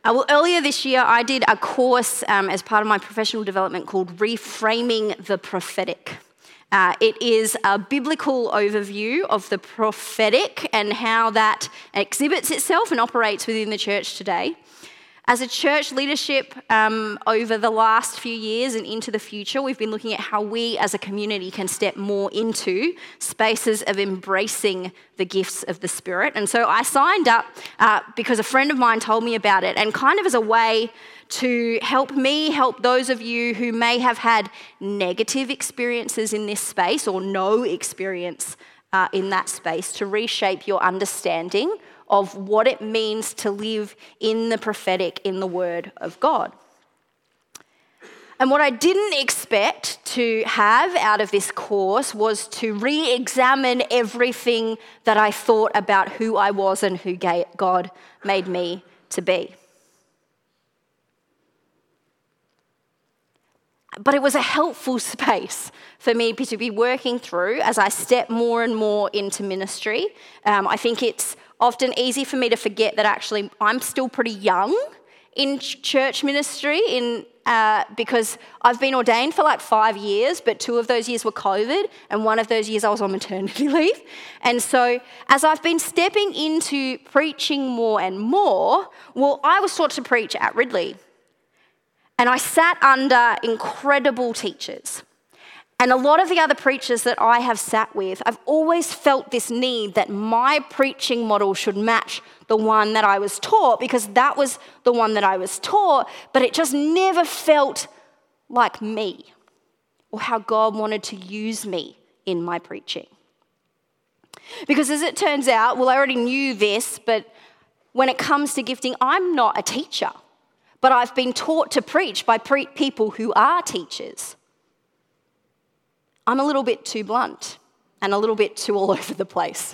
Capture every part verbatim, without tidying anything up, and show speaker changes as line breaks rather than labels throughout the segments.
Uh, well, earlier this year, I did a course um, as part of my professional development called Reframing the Prophetic. Uh, it is a biblical overview of the prophetic and how that exhibits itself and operates within the church today. As a church leadership, um, over the last few years and into the future, we've been looking at how we as a community can step more into spaces of embracing the gifts of the Spirit. And so I signed up uh, because a friend of mine told me about it, and kind of as a way to help me help those of you who may have had negative experiences in this space or no experience uh, in that space, to reshape your understanding of what it means to live in the prophetic, in the Word of God. And what I didn't expect to have out of this course was to re-examine everything that I thought about who I was and who God made me to be. But it was a helpful space for me to be working through as I step more and more into ministry. Um, I think it's often easy for me to forget that actually I'm still pretty young in church ministry in uh, because I've been ordained for like five years, but two of those years were COVID, and one of those years I was on maternity leave. And so as I've been stepping into preaching more and more, well, I was taught to preach at Ridley. And I sat under incredible teachers. And a lot of the other preachers that I have sat with, I've always felt this need that my preaching model should match the one that I was taught, because that was the one that I was taught, but it just never felt like me or how God wanted to use me in my preaching. Because as it turns out, well, I already knew this, but when it comes to gifting, I'm not a teacher, but I've been taught to preach by pre- people who are teachers. I'm a little bit too blunt and a little bit too all over the place.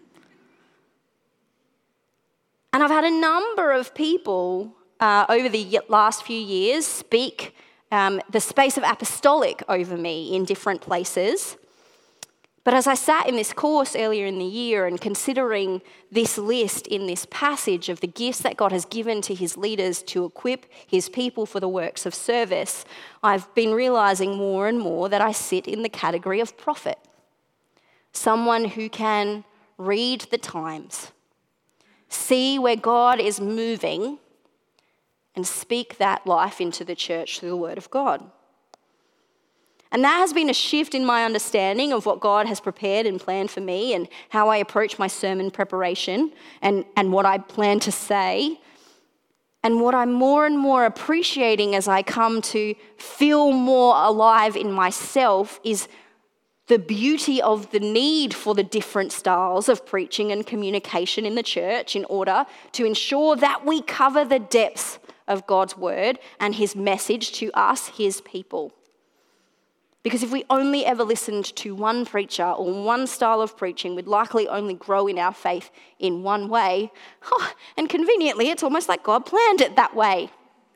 And I've had a number of people uh, over the last few years speak um, the space of apostolic over me in different places. But as I sat in this course earlier in the year and considering this list in this passage of the gifts that God has given to his leaders to equip his people for the works of service, I've been realizing more and more that I sit in the category of prophet. Someone who can read the times, see where God is moving, and speak that life into the church through the word of God. And that has been a shift in my understanding of what God has prepared and planned for me, and how I approach my sermon preparation and, and what I plan to say. And what I'm more and more appreciating as I come to feel more alive in myself is the beauty of the need for the different styles of preaching and communication in the church in order to ensure that we cover the depths of God's word and his message to us, his people. Because if we only ever listened to one preacher or one style of preaching, we'd likely only grow in our faith in one way. Oh, and conveniently, it's almost like God planned it that way.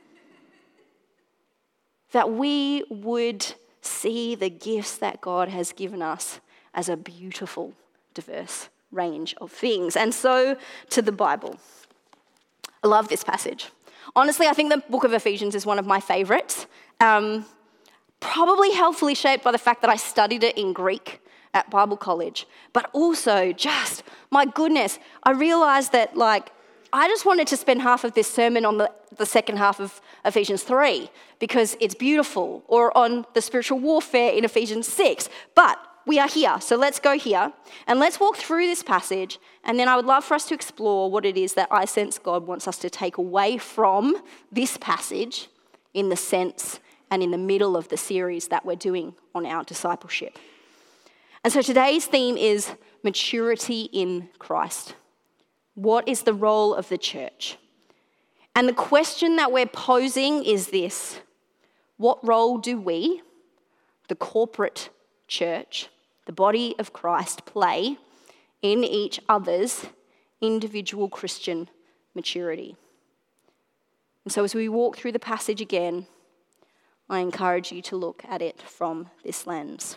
That we would see the gifts that God has given us as a beautiful, diverse range of things. And so to the Bible. I love this passage. Honestly, I think the book of Ephesians is one of my favorites. Um, Probably helpfully shaped by the fact that I studied it in Greek at Bible college. But also just, my goodness, I realized that like, I just wanted to spend half of this sermon on the, the second half of Ephesians three because it's beautiful, or on the spiritual warfare in Ephesians six. But we are here, so let's go here and let's walk through this passage, and then I would love for us to explore what it is that I sense God wants us to take away from this passage in the sense and in the middle of the series that we're doing on our discipleship. And so today's theme is maturity in Christ. What is the role of the church? And the question that we're posing is this: what role do we, the corporate church, the body of Christ, play in each other's individual Christian maturity? And so as we walk through the passage again, I encourage you to look at it from this lens.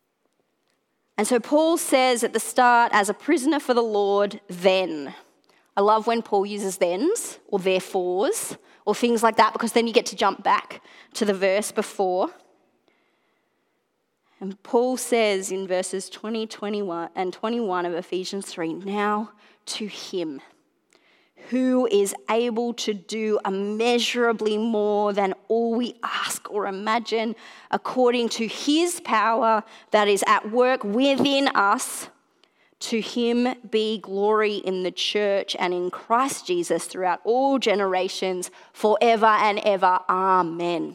And so Paul says at the start, as a prisoner for the Lord, then I love when Paul uses thens or therefores or things like that, because then you get to jump back to the verse before. And Paul says in verses twenty, twenty-one, and twenty-one of Ephesians three, now to him who is able to do immeasurably more than all we ask or imagine, according to his power that is at work within us. To him be glory in the church and in Christ Jesus throughout all generations, forever and ever. Amen.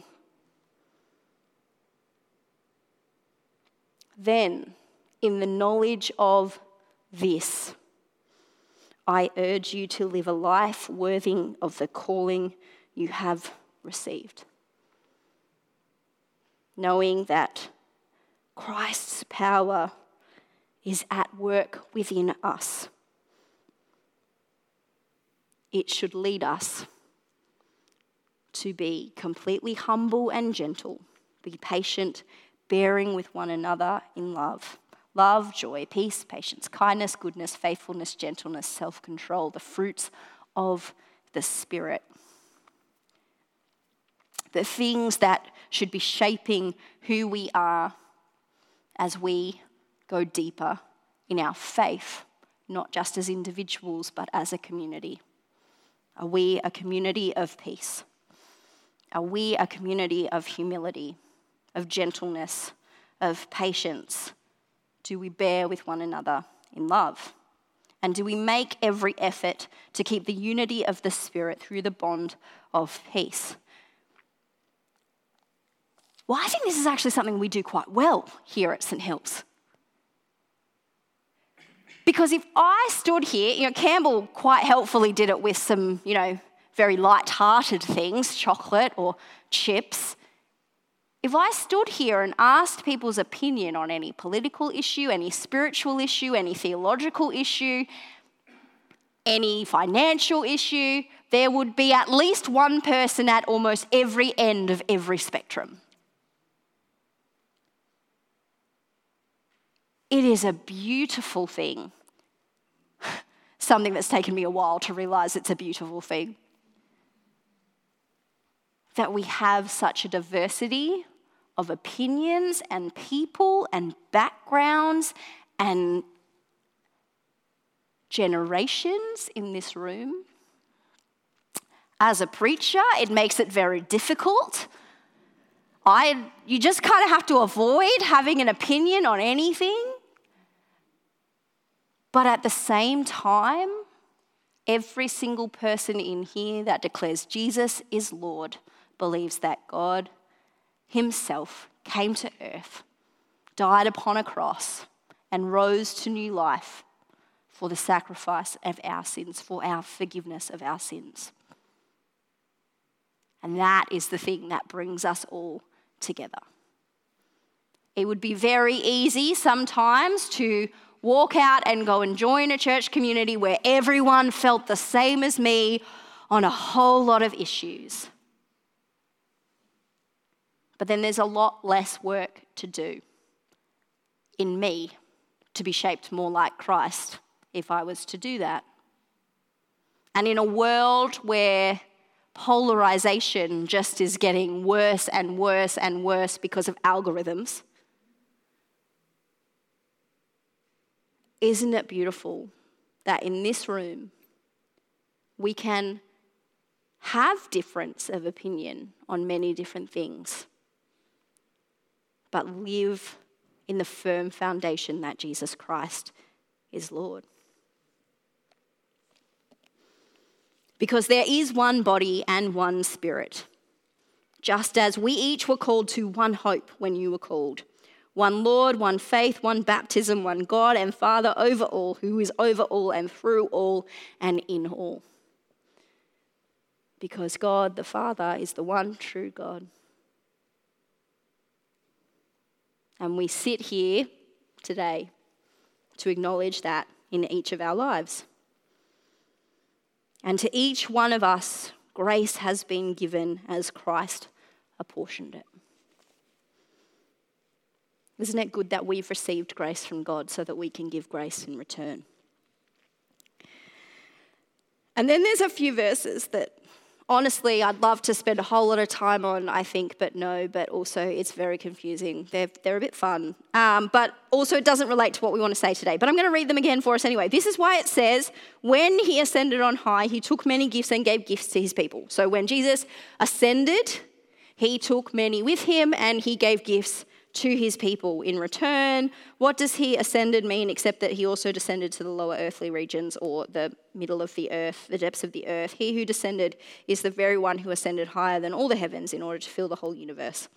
Then, in the knowledge of this, I urge you to live a life worthy of the calling you have received, knowing that Christ's power is at work within us. It should lead us to be completely humble and gentle, be patient, bearing with one another in love. Love, joy, peace, patience, kindness, goodness, faithfulness, gentleness, self-control, the fruits of the Spirit. The things that should be shaping who we are as we go deeper in our faith, not just as individuals, but as a community. Are we a community of peace? Are we a community of humility, of gentleness, of patience? Do we bear with one another in love? And do we make every effort to keep the unity of the Spirit through the bond of peace? Well, I think this is actually something we do quite well here at St Hills. Because if I stood here, you know, Campbell quite helpfully did it with some, you know, very light-hearted things, chocolate or chips. If I stood here and asked people's opinion on any political issue, any spiritual issue, any theological issue, any financial issue, there would be at least one person at almost every end of every spectrum. It is a beautiful thing. Something that's taken me a while to realize it's a beautiful thing. That we have such a diversity of opinions and people and backgrounds and generations in this room. As a preacher, it makes it very difficult. I, you just kind of have to avoid having an opinion on anything. But at the same time, every single person in here that declares Jesus is Lord believes that God himself came to earth, died upon a cross, and rose to new life for the sacrifice of our sins, for our forgiveness of our sins. And that is the thing that brings us all together. It would be very easy sometimes to walk out and go and join a church community where everyone felt the same as me on a whole lot of issues. But then there's a lot less work to do in me to be shaped more like Christ if I was to do that. And in a world where polarization just is getting worse and worse and worse because of algorithms, isn't it beautiful that in this room we can have difference of opinion on many different things, but live in the firm foundation that Jesus Christ is Lord? Because there is one body and one Spirit, just as we each were called to one hope when you were called. One Lord, one faith, one baptism, one God and Father over all, who is over all and through all and in all. Because God the Father is the one true God. And we sit here today to acknowledge that in each of our lives. And to each one of us, grace has been given as Christ apportioned it. Isn't it good that we've received grace from God so that we can give grace in return? And then there's a few verses that honestly I'd love to spend a whole lot of time on, I think, but no, but also it's very confusing. They're, they're a bit fun. Um, but also it doesn't relate to what we want to say today. But I'm going to read them again for us anyway. This is why it says, when he ascended on high, he took many gifts and gave gifts to his people. So when Jesus ascended, he took many with him and he gave gifts to his people in return. What does he ascended mean except that he also descended to the lower earthly regions or the middle of the earth, the depths of the earth? He who descended is the very one who ascended higher than all the heavens in order to fill the whole universe.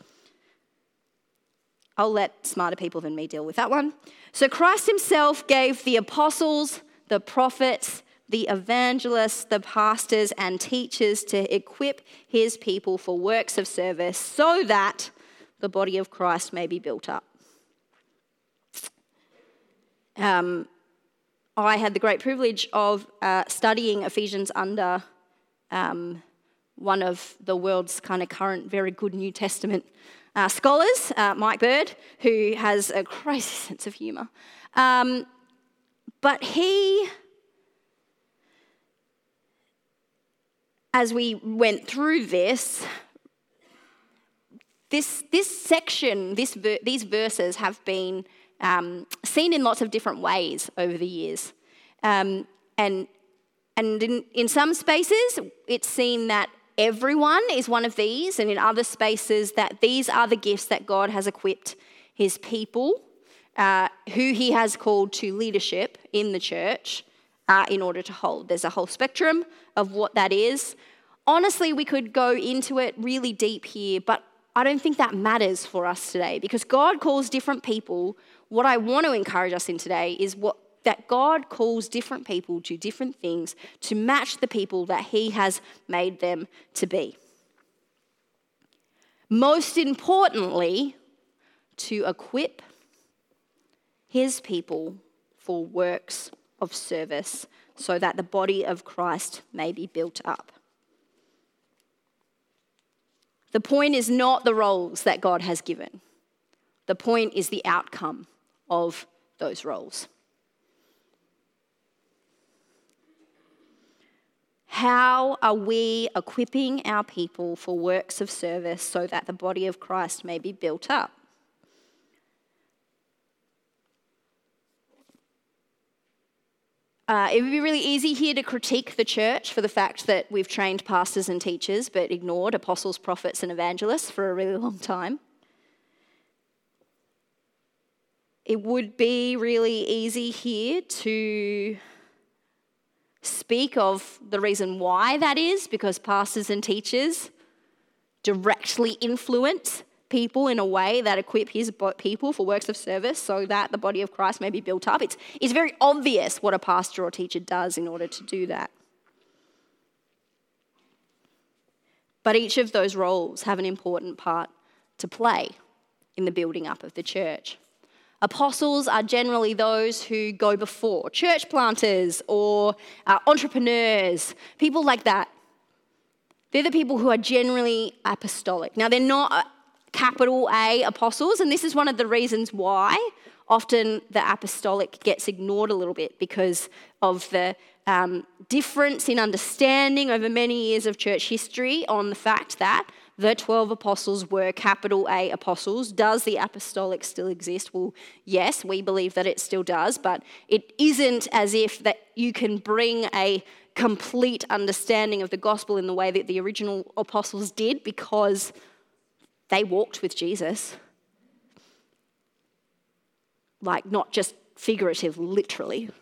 I'll let smarter people than me deal with that one. So Christ himself gave the apostles, the prophets, the evangelists, the pastors and teachers to equip his people for works of service so that the body of Christ may be built up. Um, I had the great privilege of uh, studying Ephesians under um, one of the world's kind of current very good New Testament uh, scholars, uh, Mike Bird, who has a crazy sense of humour. Um, but he, as we went through this, This this section, this these verses have been um, seen in lots of different ways over the years, um, and and in, in some spaces it's seen that everyone is one of these, and in other spaces that these are the gifts that God has equipped his people, uh, who he has called to leadership in the church, uh, in order to hold. There's a whole spectrum of what that is. Honestly, we could go into it really deep here, but I don't think that matters for us today because God calls different people. What I want to encourage us in today is what that God calls different people to different things to match the people that he has made them to be. Most importantly, to equip his people for works of service so that the body of Christ may be built up. The point is not the roles that God has given. The point is the outcome of those roles. How are we equipping our people for works of service so that the body of Christ may be built up? Uh, it would be really easy here to critique the church for the fact that we've trained pastors and teachers but ignored apostles, prophets and evangelists for a really long time. It would be really easy here to speak of the reason why that is, because pastors and teachers directly influence people in a way that equip his people for works of service so that the body of Christ may be built up. It's, it's very obvious what a pastor or teacher does in order to do that. But each of those roles have an important part to play in the building up of the church. Apostles are generally those who go before, church planters or uh, entrepreneurs, people like that. They're the people who are generally apostolic. Now, they're not uh, capital A apostles, and this is one of the reasons why often the apostolic gets ignored a little bit because of the um, difference in understanding over many years of church history on the fact that the twelve apostles were capital A apostles. Does the apostolic still exist? Well, yes, we believe that it still does, but it isn't as if that you can bring a complete understanding of the gospel in the way that the original apostles did because they walked with Jesus. Like, not just figurative, literally.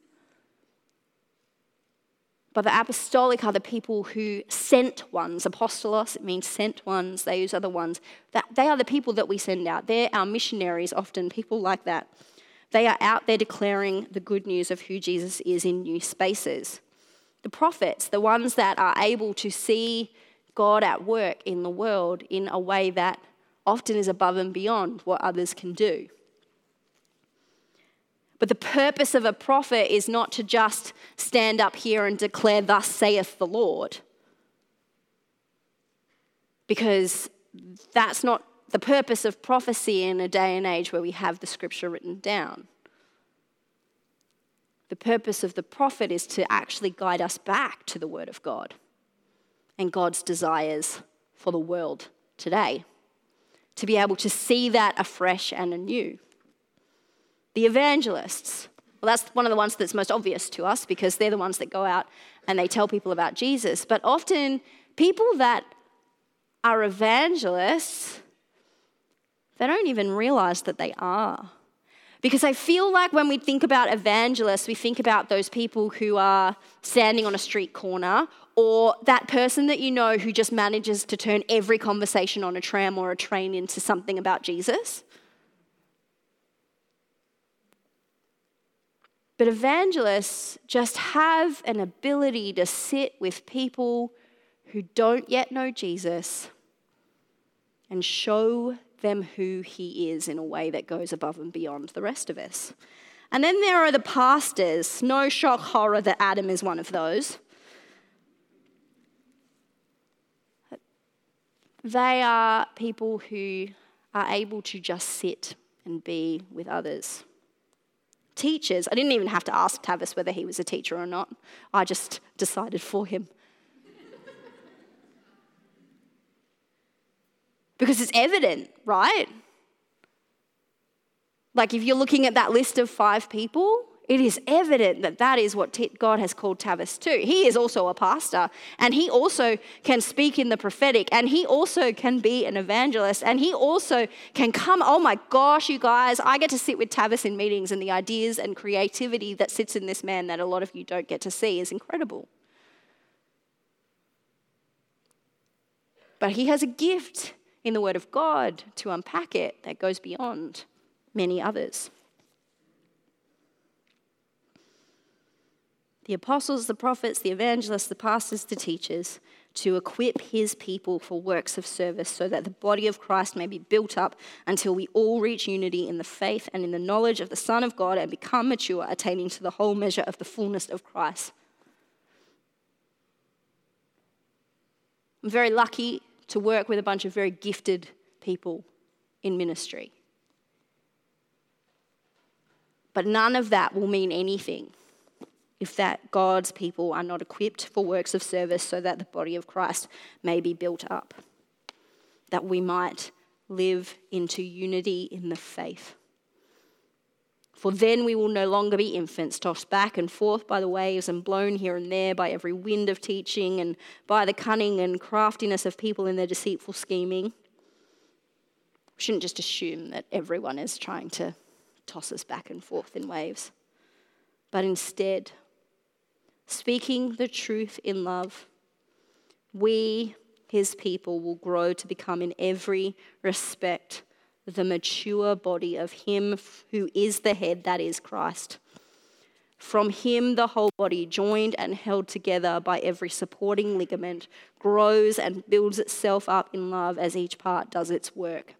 But the apostolic are the people who sent ones. Apostolos, it means sent ones. Those are the ones. That, they are the people that we send out. They're our missionaries, often, people like that. They are out there declaring the good news of who Jesus is in new spaces. The prophets, the ones that are able to see God at work in the world in a way that often is above and beyond what others can do. But the purpose of a prophet is not to just stand up here and declare, "Thus saith the Lord." Because that's not the purpose of prophecy in a day and age where we have the scripture written down. The purpose of the prophet is to actually guide us back to the Word of God and God's desires for the world today, to be able to see that afresh and anew. The evangelists, well, that's one of the ones that's most obvious to us because they're the ones that go out and they tell people about Jesus. But often people that are evangelists, they don't even realize that they are. Because I feel like when we think about evangelists, we think about those people who are standing on a street corner, or that person that you know who just manages to turn every conversation on a tram or a train into something about Jesus. But evangelists just have an ability to sit with people who don't yet know Jesus and show them who he is in a way that goes above and beyond the rest of us. And then there are the pastors. No shock horror that Adam is one of those. They are people who are able to just sit and be with others. Teachers, I didn't even have to ask Tavis whether he was a teacher or not. I just decided for him. Because it's evident, right? Like if you're looking at that list of five people, it is evident that that is what God has called Tavis to. He is also a pastor, and he also can speak in the prophetic, and he also can be an evangelist, and he also can come, oh my gosh, you guys, I get to sit with Tavis in meetings, and the ideas and creativity that sits in this man that a lot of you don't get to see is incredible. But he has a gift in the Word of God to unpack it that goes beyond many others. The apostles, the prophets, the evangelists, the pastors, the teachers, to equip his people for works of service so that the body of Christ may be built up until we all reach unity in the faith and in the knowledge of the Son of God and become mature, attaining to the whole measure of the fullness of Christ. I'm very lucky to work with a bunch of very gifted people in ministry. But none of that will mean anything if that God's people are not equipped for works of service so that the body of Christ may be built up, that we might live into unity in the faith. For then we will no longer be infants, tossed back and forth by the waves and blown here and there by every wind of teaching and by the cunning and craftiness of people in their deceitful scheming. We shouldn't just assume that everyone is trying to toss us back and forth in waves, but instead, speaking the truth in love, we, his people, will grow to become in every respect the mature body of him who is the head, that is Christ. From him, the whole body, joined and held together by every supporting ligament, grows and builds itself up in love as each part does its work.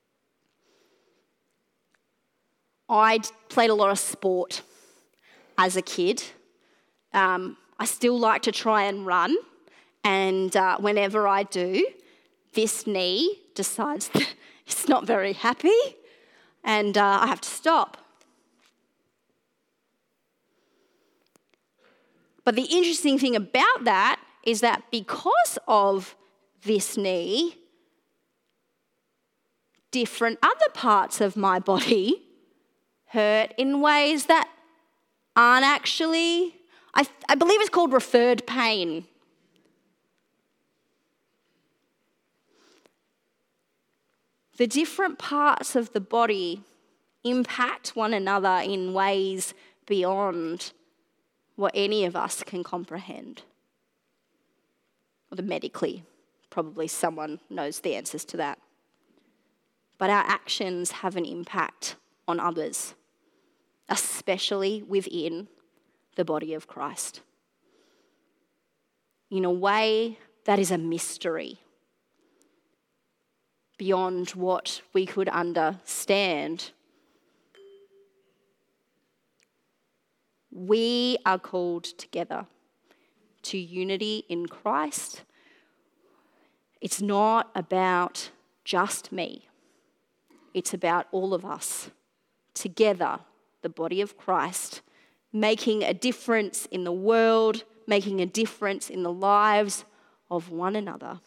I played a lot of sport as a kid. Um, I still like to try and run, and uh, whenever I do, this knee decides that it's not very happy, and uh, I have to stop. But the interesting thing about that is that because of this knee, different other parts of my body hurt in ways that aren't actually, I, I believe it's called referred pain. The different parts of the body impact one another in ways beyond what any of us can comprehend. Or the medically, probably someone knows the answers to that. But our actions have an impact on others, especially within the body of Christ, in a way that is a mystery beyond what we could understand. We are called together to unity in Christ. It's not about just me. It's about all of us together, the body of Christ, making a difference in the world, making a difference in the lives of one another,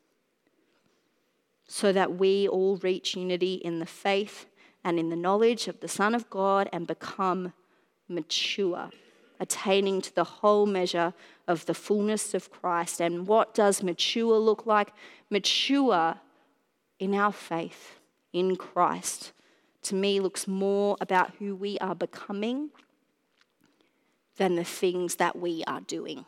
so that we all reach unity in the faith and in the knowledge of the Son of God and become mature, attaining to the whole measure of the fullness of Christ. And what does mature look like? Mature in our faith in Christ, to me, looks more about who we are becoming than the things that we are doing.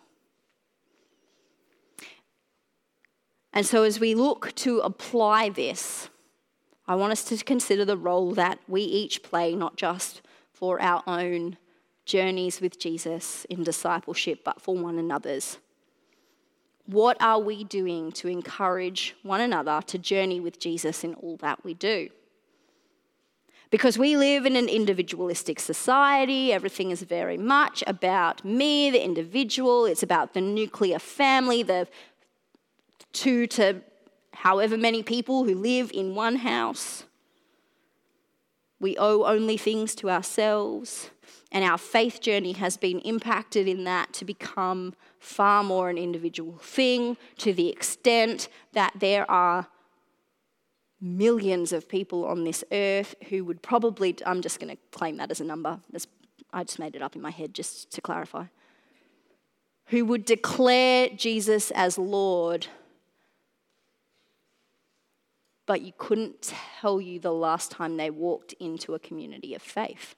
And so as we look to apply this, I want us to consider the role that we each play, not just for our own journeys with Jesus in discipleship, but for one another's. What are we doing to encourage one another to journey with Jesus in all that we do? Because we live in an individualistic society, everything is very much about me, the individual. It's about the nuclear family, the two to however many people who live in one house. We owe only things to ourselves, and our faith journey has been impacted in that to become far more an individual thing, to the extent that there are millions of people on this earth who would probably, I'm just going to claim that as a number, I just made it up in my head just to clarify, who would declare Jesus as Lord, but you couldn't tell you the last time they walked into a community of faith.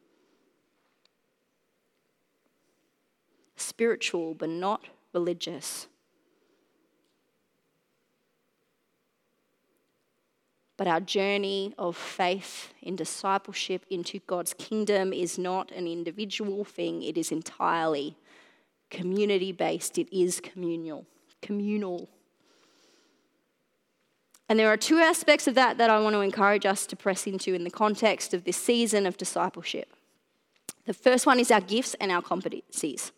Spiritual, but not religious. But our journey of faith in discipleship into God's kingdom is not an individual thing. It is entirely community-based. It is communal. Communal. And there are two aspects of that that I want to encourage us to press into in the context of this season of discipleship. The first one is our gifts and our competencies.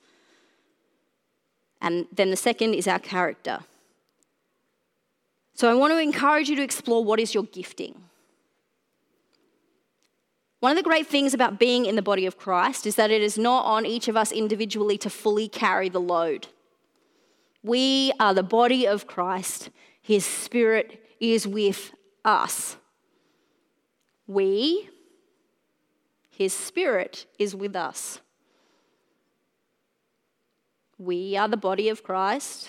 And then the second is our character. So I want to encourage you to explore what is your gifting. One of the great things about being in the body of Christ is that it is not on each of us individually to fully carry the load. We are the body of Christ. His Spirit is with us. We, His Spirit is with us. We are the body of Christ.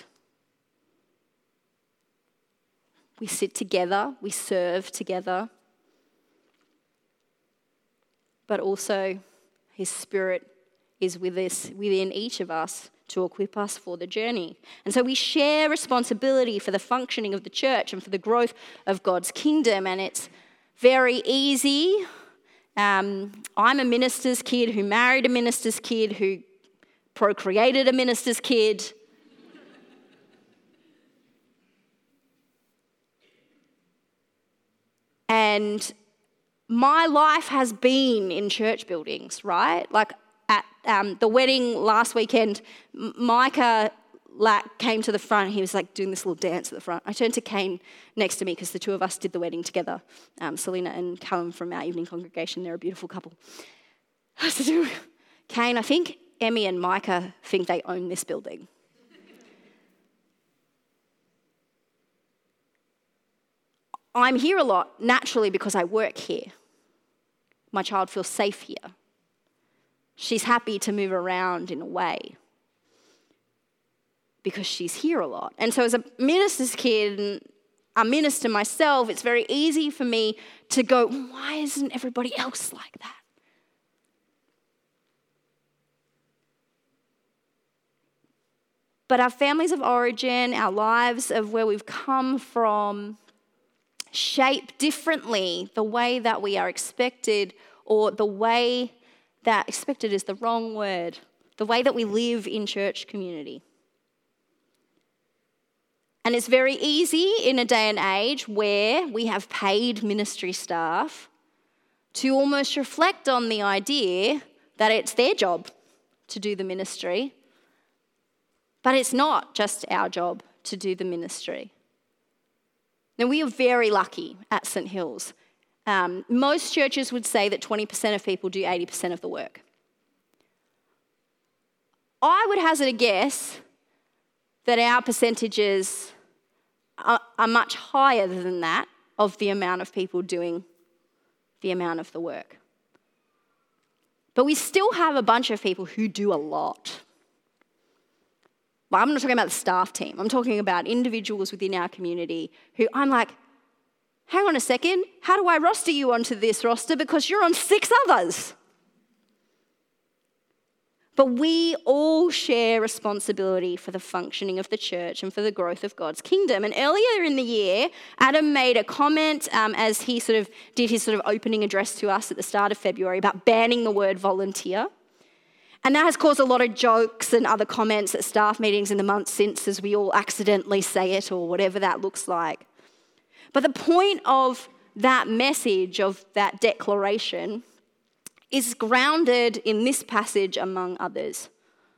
We sit together, we serve together. But also, His Spirit is with us, within each of us, to equip us for the journey. And so we share responsibility for the functioning of the church and for the growth of God's kingdom. And it's very easy. Um, I'm a minister's kid who married a minister's kid who procreated a minister's kid. And my life has been in church buildings, right? Like at um, the wedding last weekend, Micah Lack came to the front. He was like doing this little dance at the front. I turned to Kane next to me because the two of us did the wedding together. Um, Selena and Callum from our evening congregation, they're a beautiful couple. I said to Kane, I think Emmy and Micah think they own this building. I'm here a lot naturally because I work here. My child feels safe here. She's happy to move around in a way because she's here a lot. And so as a minister's kid and a minister myself, it's very easy for me to go, why isn't everybody else like that? But our families of origin, our lives of where we've come from, shape differently the way that we are expected, or the way that, expected is the wrong word, the way that we live in church community. And it's very easy in a day and age where we have paid ministry staff to almost reflect on the idea that it's their job to do the ministry, but it's not just our job to do the ministry. Now, we are very lucky at St Hills. Um, most churches would say that twenty percent of people do eighty percent of the work. I would hazard a guess that our percentages are, are much higher than that of the amount of people doing the amount of the work. But we still have a bunch of people who do a lot. Well, I'm not talking about the staff team. I'm talking about individuals within our community who I'm like, hang on a second, how do I roster you onto this roster? Because you're on six others. But we all share responsibility for the functioning of the church and for the growth of God's kingdom. And earlier in the year, Adam made a comment um, as he sort of did his sort of opening address to us at the start of February about banning the word volunteer. And that has caused a lot of jokes and other comments at staff meetings in the months since as we all accidentally say it or whatever that looks like. But the point of that message, of that declaration, is grounded in this passage among others.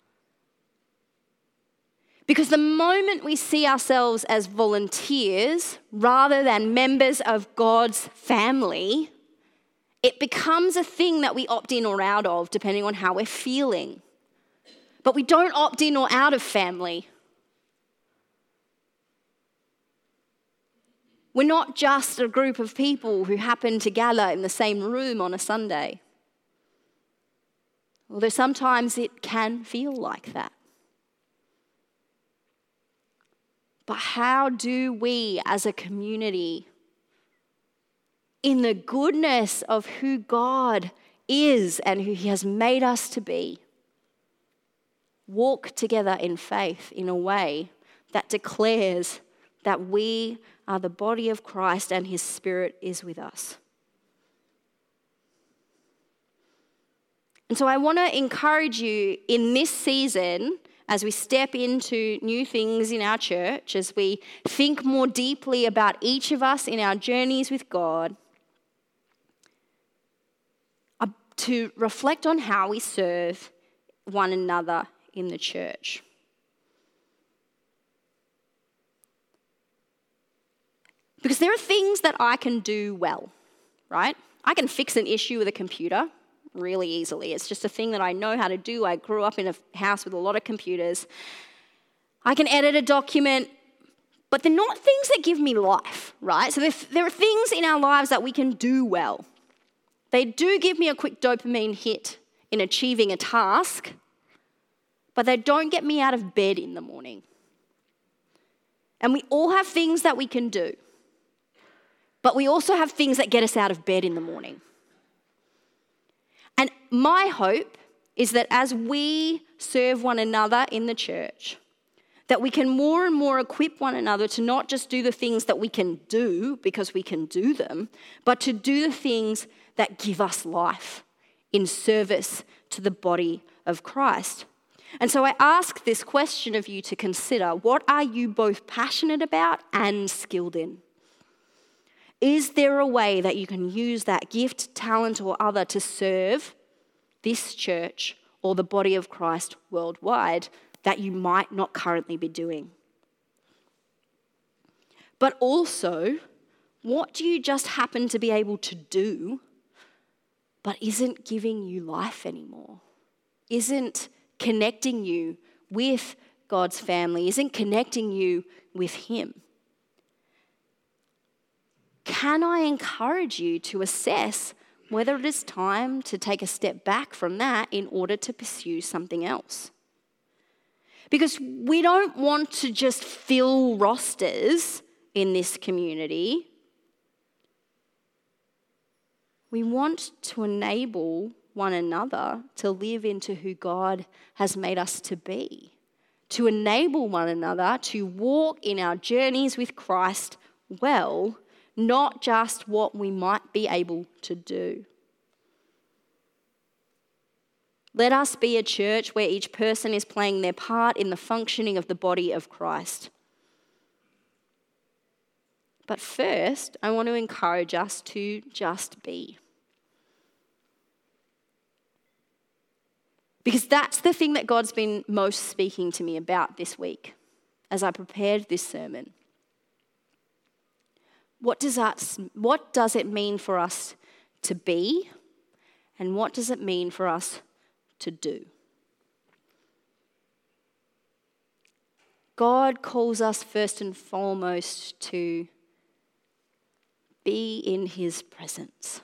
Because the moment we see ourselves as volunteers rather than members of God's family, it becomes a thing that we opt in or out of depending on how we're feeling. But we don't opt in or out of family. We're not just a group of people who happen to gather in the same room on a Sunday. Although sometimes it can feel like that. But how do we as a community, in the goodness of who God is and who He has made us to be, walk together in faith in a way that declares that we are the body of Christ and His Spirit is with us? And so I want to encourage you in this season, as we step into new things in our church, as we think more deeply about each of us in our journeys with God, uh, to reflect on how we serve one another in the church. Because there are things that I can do well, right? I can fix an issue with a computer really easily. It's just a thing that I know how to do. I grew up in a house with a lot of computers. I can edit a document, but they're not things that give me life, right? So there, there are things in our lives that we can do well. They do give me a quick dopamine hit in achieving a task, but they don't get me out of bed in the morning. And we all have things that we can do, but we also have things that get us out of bed in the morning. And my hope is that as we serve one another in the church, that we can more and more equip one another to not just do the things that we can do because we can do them, but to do the things that give us life in service to the body of Christ. And so I ask this question of you to consider: what are you both passionate about and skilled in? Is there a way that you can use that gift, talent, or other to serve this church or the body of Christ worldwide that you might not currently be doing? But also, what do you just happen to be able to do but isn't giving you life anymore? Isn't connecting you with God's family, isn't connecting you with Him? Can I encourage you to assess whether it is time to take a step back from that in order to pursue something else? Because we don't want to just fill rosters in this community. We want to enable one another to live into who God has made us to be, to enable one another to walk in our journeys with Christ well, not just what we might be able to do. Let us be a church where each person is playing their part in the functioning of the body of Christ. But first, I want to encourage us to just be. Because that's the thing that God's been most speaking to me about this week as I prepared this sermon. What does that, what does it mean for us to be, and what does it mean for us to do? God calls us first and foremost to be in his presence.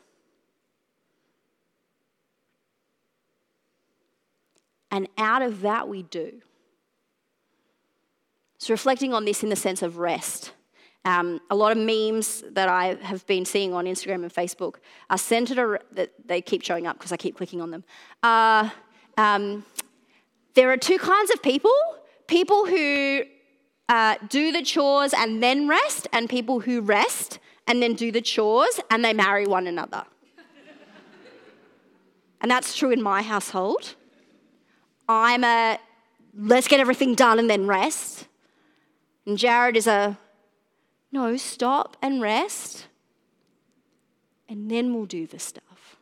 And out of that we do. So reflecting on this in the sense of rest. Um, a lot of memes that I have been seeing on Instagram and Facebook are centered around, that they keep showing up because I keep clicking on them. Uh, um, there are two kinds of people. People who uh, do the chores and then rest, and people who rest and then do the chores and they marry one another. And that's true in my household. I'm a, let's get everything done and then rest. And Jared is a, no, stop and rest, and then we'll do the stuff.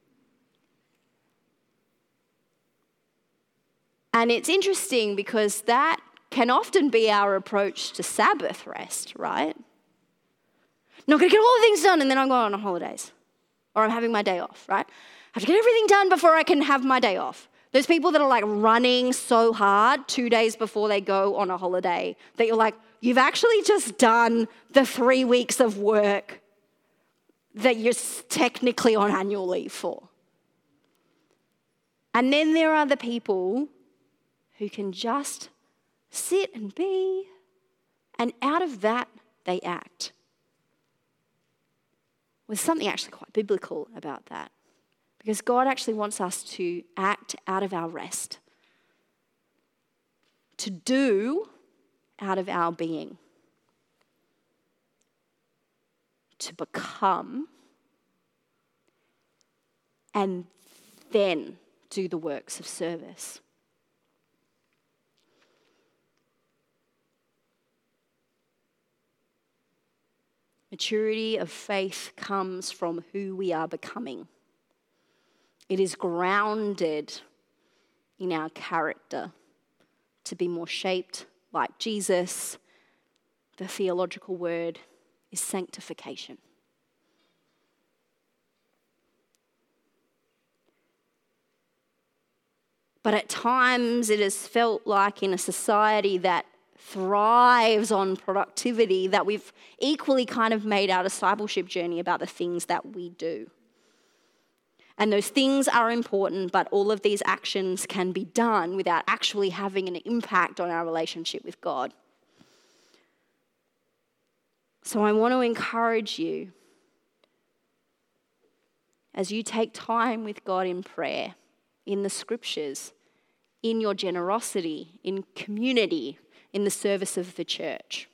And it's interesting because that can often be our approach to Sabbath rest, right? Not going to get all the things done and then I'm going on holidays. Or I'm having my day off, right? I have to get everything done before I can have my day off. Those people that are like running so hard two days before they go on a holiday that you're like, you've actually just done the three weeks of work that you're technically on annual leave for. And then there are the people who can just sit and be, and out of that they act. There's something actually quite biblical about that. Because God actually wants us to act out of our rest, to do out of our being, to become, and then do the works of service. Maturity of faith comes from who we are becoming. It is grounded in our character to be more shaped like Jesus. The theological word is sanctification. But at times it has felt like in a society that thrives on productivity that we've equally kind of made our discipleship journey about the things that we do. And those things are important, but all of these actions can be done without actually having an impact on our relationship with God. So I want to encourage you, as you take time with God in prayer, in the scriptures, in your generosity, in community, in the service of the church,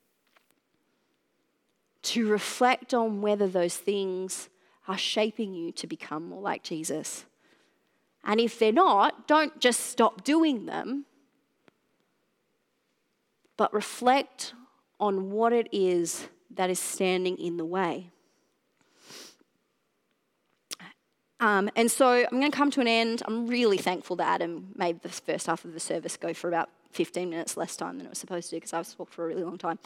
to reflect on whether those things are shaping you to become more like Jesus. And if they're not, don't just stop doing them, but reflect on what it is that is standing in the way. Um, and so I'm going to come to an end. I'm really thankful that Adam made the first half of the service go for about fifteen minutes less time than it was supposed to, because I've talked for a really long time.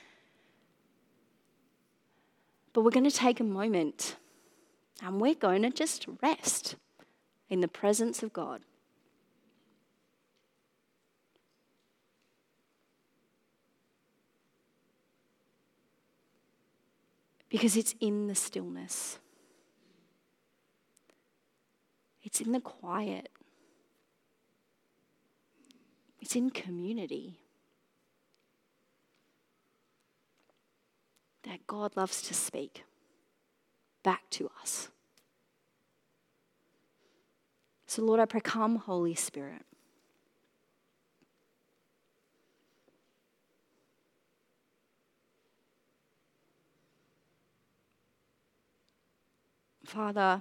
But we're going to take a moment and we're going to just rest in the presence of God. Because it's in the stillness. It's in the quiet. It's in community that God loves to speak back to us. So Lord, I pray, come, Holy Spirit. Father,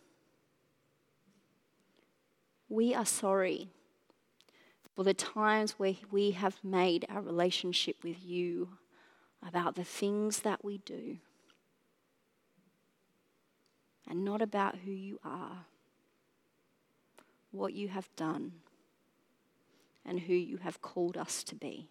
we are sorry for the times where we have made our relationship with you about the things that we do and not about who you are, what you have done, and who you have called us to be.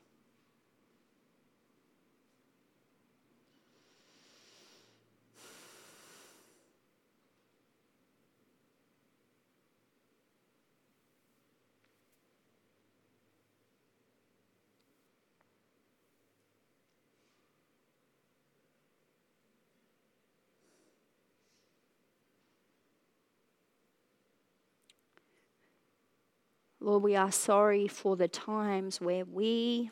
Lord, we are sorry for the times where we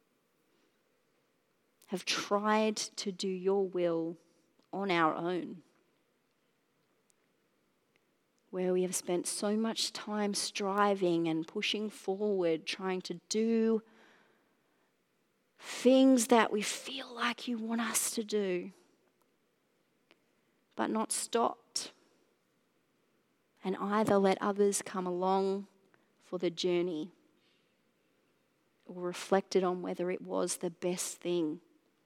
have tried to do your will on our own, where we have spent so much time striving and pushing forward, trying to do things that we feel like you want us to do, but not stopped and either let others come along for the journey or reflected on whether it was the best thing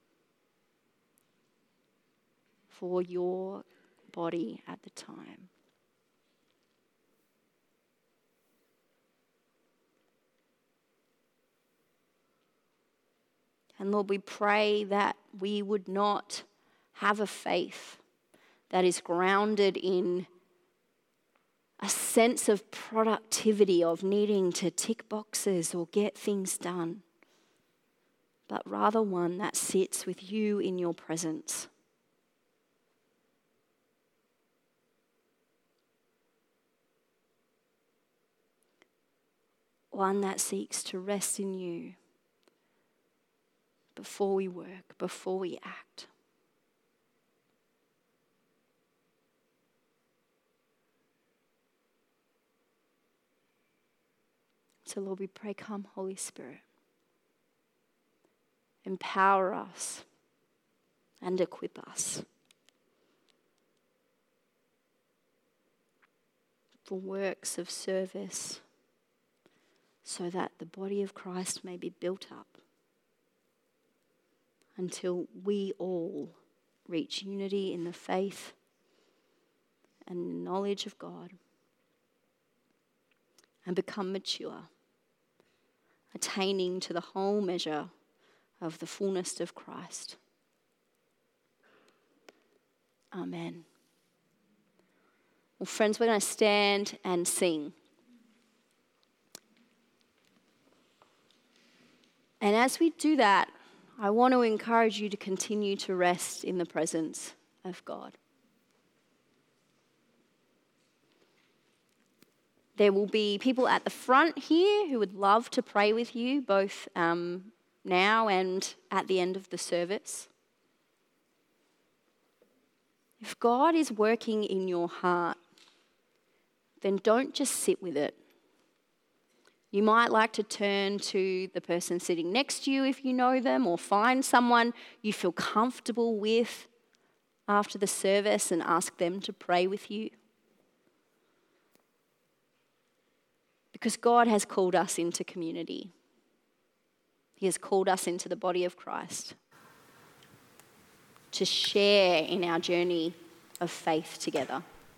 for your body at the time. And Lord, we pray that we would not have a faith that is grounded in a sense of productivity, of needing to tick boxes or get things done, but rather one that sits with you in your presence. One that seeks to rest in you before we work, before we act. So Lord, we pray, come Holy Spirit. Empower us and equip us for works of service so that the body of Christ may be built up until we all reach unity in the faith and knowledge of God and become mature, attaining to the whole measure of the fullness of Christ. Amen. Well, friends, we're going to stand and sing. And as we do that, I want to encourage you to continue to rest in the presence of God. There will be people at the front here who would love to pray with you, both um, now and at the end of the service. If God is working in your heart, then don't just sit with it. You might like to turn to the person sitting next to you if you know them, or find someone you feel comfortable with after the service and ask them to pray with you. Because God has called us into community. He has called us into the body of Christ to share in our journey of faith together.